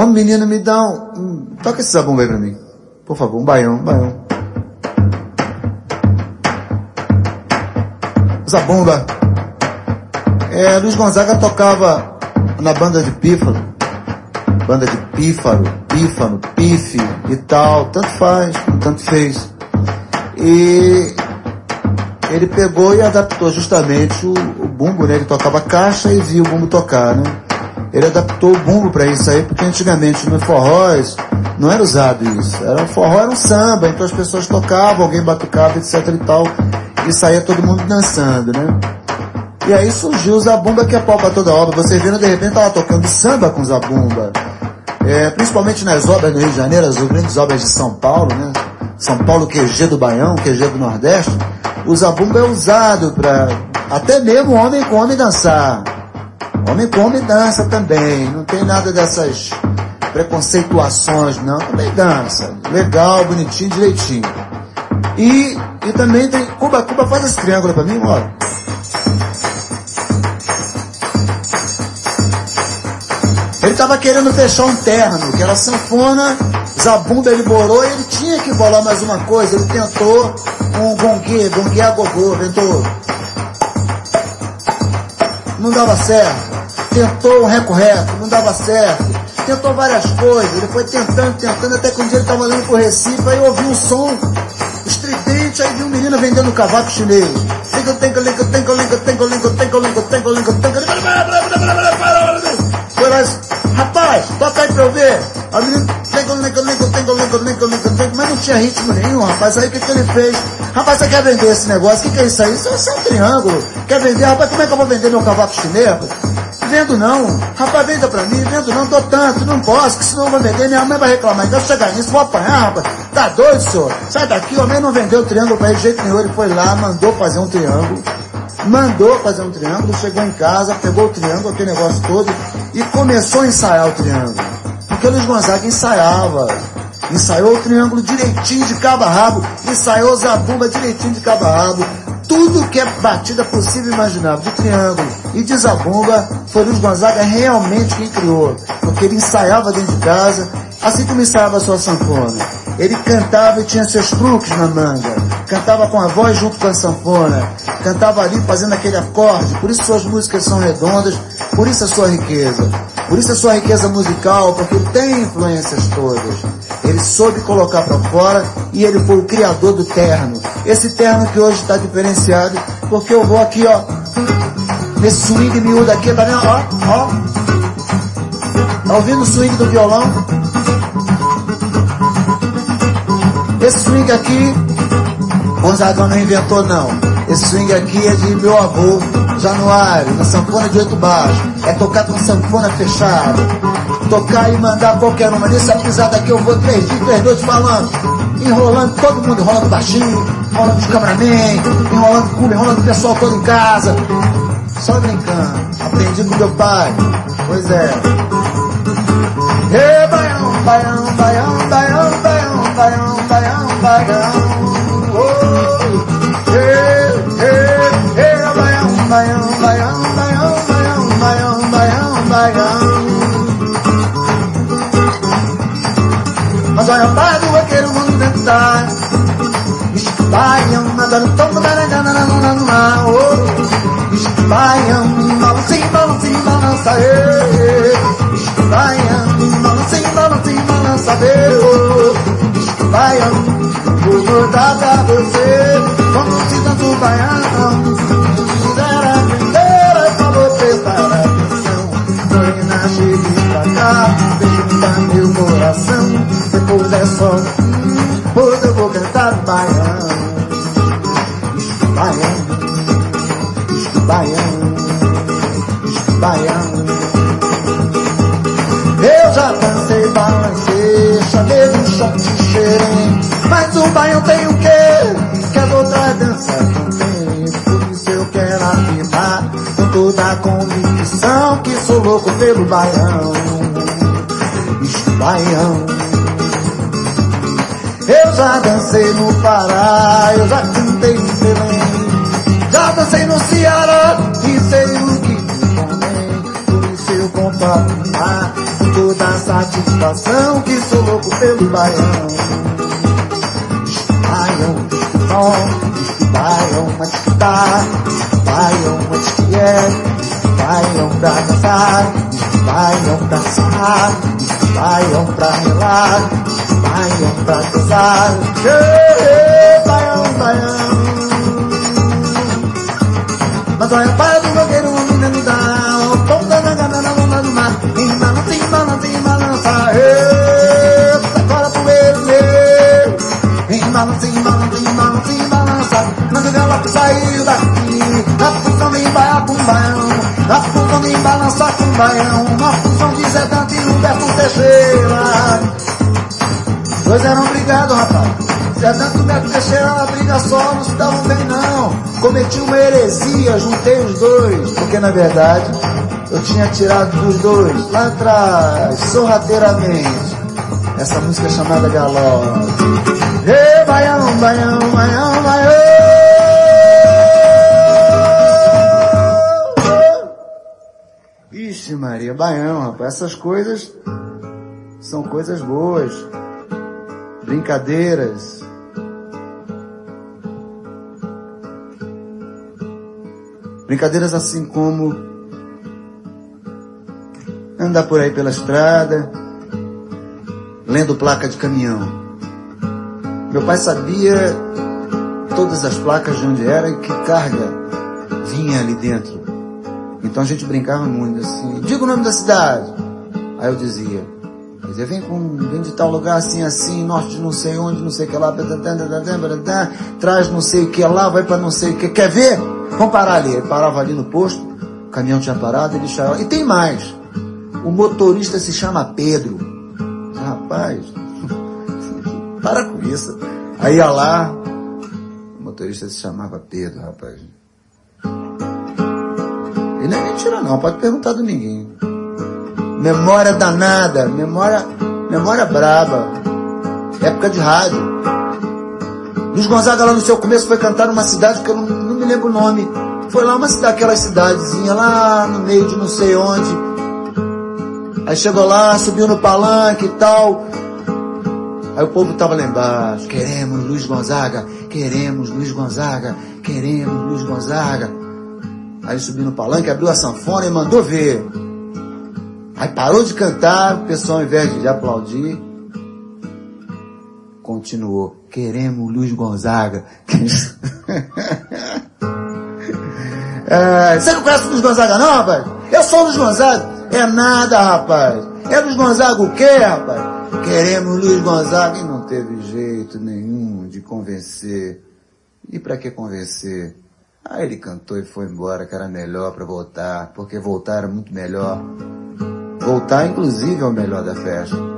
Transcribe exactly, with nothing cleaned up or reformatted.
Ô menino, me dá um... um toca esse zabumba aí pra mim. Por favor, um baião, um baião. Zabumba. É, Luiz Gonzaga tocava na banda de pífaro. Banda de pífaro, pífano, pife e tal. Tanto faz, tanto fez. E ele pegou e adaptou justamente o, o bumbo, né? Ele tocava caixa e via o bumbo tocar, né? Ele adaptou o bumbo para isso aí, porque antigamente no forrós não era usado isso. Era, o forró era um samba, então as pessoas tocavam, alguém batucava, etc e tal, e saía todo mundo dançando, né? E aí surgiu o zabumba, que é pau pra toda obra. Vocês viram, de repente, tava tocando samba com zabumba. É, principalmente nas obras do Rio de Janeiro, as grandes obras de São Paulo, né? São Paulo, Q G do Baião, Q G do Nordeste. O zabumba é usado para até mesmo homem com homem dançar. Homem com homem dança também. Não tem nada dessas preconceituações, não. Também dança. Legal, bonitinho, direitinho. E, e também tem... Cuba, Cuba, faz esse triângulo pra mim, ó. Ele tava querendo fechar um terno, que era sanfona, zabumba ele borou, e ele tinha que bolar mais uma coisa. Ele tentou um gongue, gongue a gogô, tentou. Não dava certo. Tentou um reco-reco, não dava certo. Tentou várias coisas, ele foi tentando, tentando, até que um dia ele tava olhando pro Recife, aí ouviu um som estridente, aí viu um menino vendendo cavaco chinês. Foi lá, rapaz, toca aí pra eu ver. A menina, mas não tinha ritmo nenhum, rapaz. Aí o que, que ele fez? Rapaz, você quer vender esse negócio? O que, que é isso aí? Isso é um triângulo. Quer vender? Rapaz, como é que eu vou vender meu cavaco chinês? Vendo não. Rapaz, venda pra mim. Vendo não, dou tanto, não posso, que senão eu vou vender. Minha mãe vai reclamar. Então chegar nisso, vou apanhar, rapaz. Tá doido, senhor? Sai daqui, o homem não vendeu o triângulo pra ele de jeito nenhum. Ele foi lá, mandou fazer um triângulo. Mandou fazer um triângulo, chegou em casa, pegou o triângulo, aquele negócio todo, e começou a ensaiar o triângulo. Porque o Luiz Gonzaga ensaiava. Ensaiou o triângulo direitinho de cabo a rabo, ensaiou o zabumba direitinho de cabo a rabo. Tudo que é batida possível e imaginável de triângulo e de zabumba foi Luiz Gonzaga realmente quem criou. Porque ele ensaiava dentro de casa, assim como ensaiava a sua sanfona. Ele cantava e tinha seus truques na manga. Cantava com a voz junto com a sanfona. Cantava ali fazendo aquele acorde. Por isso suas músicas são redondas. Por isso a sua riqueza. Por isso a sua riqueza musical. Porque ele tem influências todas. Ele soube colocar para fora. E ele foi o criador do terno. Esse terno que hoje está diferenciado. Porque eu vou aqui, ó. Nesse swing miúdo aqui, tá vendo? Ó, ó. Tá ouvindo o swing do violão? Esse swing aqui, Gonzaga não inventou não. Esse swing aqui é de meu avô, Januário, na sanfona de oito baixos. É tocar com sanfona fechada. Tocar e mandar qualquer uma. Nessa pisada aqui eu vou três dias, três noites falando. Enrolando todo mundo, enrolando baixinho, enrolando os cameramen, enrolando o cubo, enrolando o pessoal todo em casa. Só brincando. Aprendi com meu pai. Pois é. Ei, baião, baião, baião, baião, baião, baião, baião, baião. Oh, ei, ei, ei, baião, baião, baião, baião, baião, baião, baião, baião. Mas olha, pai do vaqueiro, mundo dentro da baião, nadando, tombo, narangana, nananana, oh. Baião, balancinho, balancinho, balança, ei. Baião, balancinho, balancinho, balança, ei. Baião, vou voltar pra você, como se tanto baião. Quiser aprender, só vou prestar atenção. Morena, chegue pra cá, pergunta meu coração. Depois é só, pois eu vou cantar baião. Baião. Baião, baião. Eu já dancei, balancei, chamei um shot de xerém. Mas o baião tem o quê? Que as outras danças não tem. Por isso eu quero afirmar com toda a convicção que sou louco pelo baião. Baião. Eu já dancei no Pará, eu já cantei em Belém. Já dancei no Ceará e sei o que me convém. Por isso eu compartilhar toda a satisfação que sou louco pelo baião. Baião, disque baião, mas que tá, baião, mas que é, baião pra dançar, baião pra sarrar, baião pra relar, baião pra dançar, baião, baião. Mas olha para do blogueiro, menino da o pão da nangana na lona do mar, em balança, em balança, em balança, agora poeiro meu, em balança, em balança, em balança, em balança, mas o galope saiu daqui, a função de embaiar com baião, a função de embalançar com baião, a função de Zé Dante e Humberto Teixeira. Dois eram brigados, rapaz. Zé Dante e Humberto Teixeira na briga só, não se davam bem não. Cometi uma heresia, juntei os dois, porque na verdade eu tinha tirado dos dois lá atrás, sorrateiramente, essa música chamada Galope. Ei, baião, baião, baião, baião. Ixi Maria, baião, rapaz, essas coisas são coisas boas, brincadeiras. Brincadeiras assim como andar por aí pela estrada, lendo placa de caminhão. Meu pai sabia todas as placas de onde era e que carga vinha ali dentro. Então a gente brincava muito assim, diga o nome da cidade. Aí eu dizia, dizia vem, com, vem de tal lugar assim, assim, norte de não sei onde, não sei o que lá, traz não sei o que lá, vai pra não sei o que, quer ver? Vamos parar ali. Ele parava ali no posto, o caminhão tinha parado, ele chamava. E tem mais, o motorista se chama Pedro. Rapaz, para com isso. Aí ia lá, o motorista se chamava Pedro, rapaz. E não é mentira não, pode perguntar do Dominguinho. Memória danada, memória, memória braba. Época de rádio. Luiz Gonzaga lá no seu começo foi cantar numa cidade que eu não, não me lembro o nome. Foi lá uma cidade, aquela cidadezinha lá no meio de não sei onde. Aí chegou lá, subiu no palanque e tal. Aí o povo tava lá embaixo. Queremos Luiz Gonzaga, queremos Luiz Gonzaga, queremos Luiz Gonzaga. Aí subiu no palanque, abriu a sanfona e mandou ver. Aí parou de cantar, o pessoal ao invés de aplaudir, continuou. Queremos Luiz Gonzaga. É, você não conhece o Luiz Gonzaga não, rapaz? Eu sou o Luiz Gonzaga. É nada, rapaz. É Luiz Gonzaga o quê, rapaz? Queremos Luiz Gonzaga. E não teve jeito nenhum de convencer. E pra que convencer? Aí ele cantou e foi embora, que era melhor pra voltar, porque voltar era muito melhor. Voltar, inclusive, é o melhor da festa.